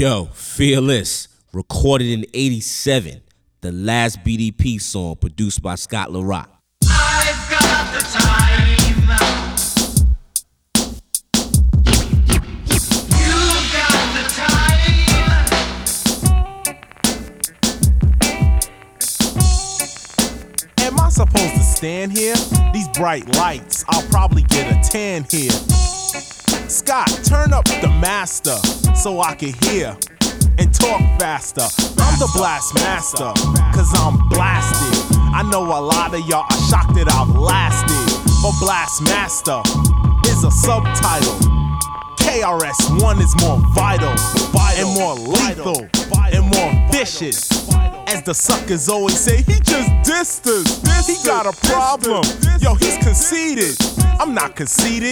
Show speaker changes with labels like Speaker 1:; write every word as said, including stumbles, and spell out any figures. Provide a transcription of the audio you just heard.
Speaker 1: Yo, Fearless, recorded in eighty-seven, the last B D P song produced by Scott LaRock.
Speaker 2: I've got the time. You've got the time.
Speaker 3: Am I supposed to stand here? These bright lights, I'll probably get a tan here. Scott, turn up the master so I can hear and talk faster. I'm the blast master, cause I'm blasted. I know a lot of y'all are shocked that I've lasted, but blast master is a subtitle. K R S One is more vital, and more lethal, and more vicious. As the suckers always say, he just dissed us. He got a problem. Yo, he's conceited. I'm not conceited.